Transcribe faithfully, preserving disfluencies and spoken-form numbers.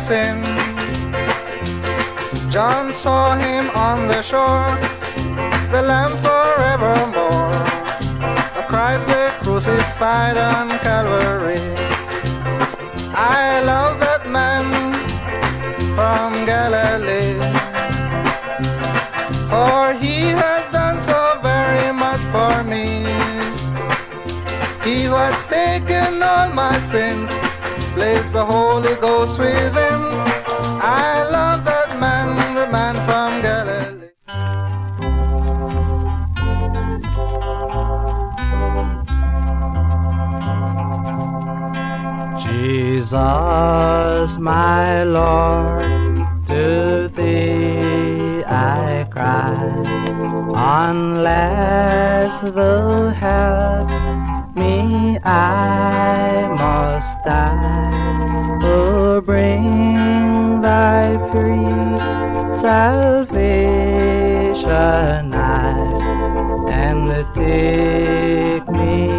sin. John saw him on the shore, the Lamb forevermore, a Christ they crucified on Calvary. I love that man from Galilee, for he has done so very much for me. He has taken all my sins, placed the Holy Ghost within. I love that man, the man from Galilee. Jesus, my Lord, to thee I cry, unless thou help me I must die. Oh, bring thy free salvation nigh, and take me